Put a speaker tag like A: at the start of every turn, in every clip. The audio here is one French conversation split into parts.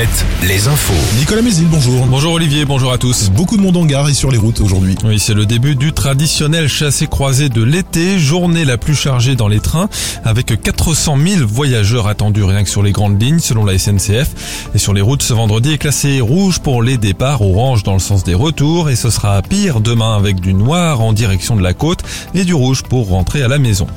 A: 7, les infos.
B: Nicolas Mézil, bonjour.
C: Bonjour Olivier, bonjour à tous.
B: Beaucoup de monde en gare et sur les routes aujourd'hui.
C: Oui, c'est le début du traditionnel chassé-croisé de l'été, journée la plus chargée dans les trains, avec 400 000 voyageurs attendus rien que sur les grandes lignes, selon la SNCF. Et sur les routes, ce vendredi est classé rouge pour les départs, orange dans le sens des retours, et ce sera pire demain avec du noir en direction de la côte et du rouge pour rentrer à la maison.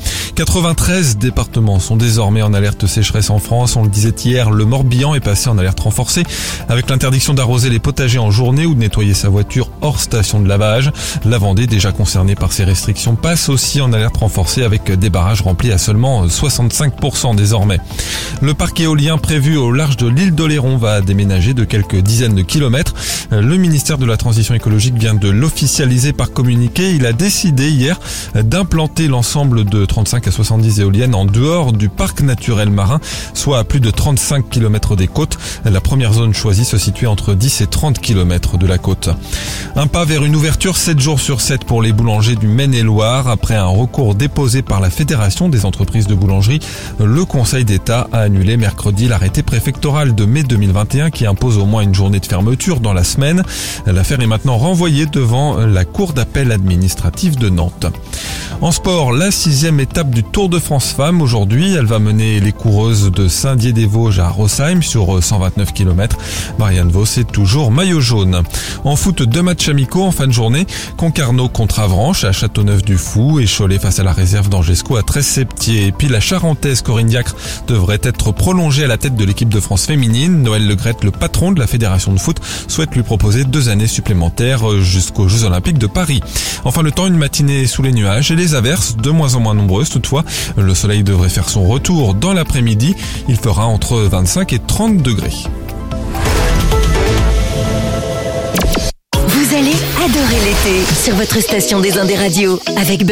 C: 93 départements sont désormais en alerte sécheresse en France. On le disait hier, le Morbihan est passé en alerte renforcée avec l'interdiction d'arroser les potagers en journée ou de nettoyer sa voiture hors station de lavage. La Vendée, déjà concernée par ces restrictions, passe aussi en alerte renforcée avec des barrages remplis à seulement 65% désormais. Le parc éolien prévu au large de l'île d'Oléron va déménager de quelques dizaines de kilomètres. Le ministère de la Transition écologique vient de l'officialiser par communiqué. Il a décidé hier d'implanter l'ensemble de 35 à 70 éoliennes en dehors du parc naturel marin, soit à plus de 35 km des côtes. La première zone choisie se situait entre 10 et 30 km de la côte. Un pas vers une ouverture 7 jours sur 7 pour les boulangers du Maine-et-Loire. Après un recours déposé par la Fédération des entreprises de boulangerie, le Conseil d'État a annulé mercredi l'arrêté préfectoral de mai 2021 qui impose au moins une journée de fermeture dans la semaine. L'affaire est maintenant renvoyée devant la Cour d'appel administrative de Nantes. En sport, la 6e étape du Tour de France Femmes. Aujourd'hui, elle va mener les coureuses de Saint-Dié-des-Vosges à Rosheim sur 129 km. Marianne Vos est toujours maillot jaune. En foot, 2 matchs amicaux en fin de journée. Concarneau contre Avranches à Châteauneuf-du-Fou et Cholet face à la réserve d'Angesco à Tresse-Septier. Et puis la Charentaise Corinne Diacre devrait être prolongée à la tête de l'équipe de France féminine. Noël Le Graët, le patron de la Fédération de foot, souhaite lui proposer 2 années supplémentaires jusqu'aux Jeux Olympiques de Paris. Enfin le temps, une matinée sous les nuages et les averses de moins en moins nombreuses toutefois. Le soleil devrait faire son retour dans l'après-midi. Il fera entre 25 et 30 degrés.
D: Vous allez adorer l'été sur votre station des Indes Radio avec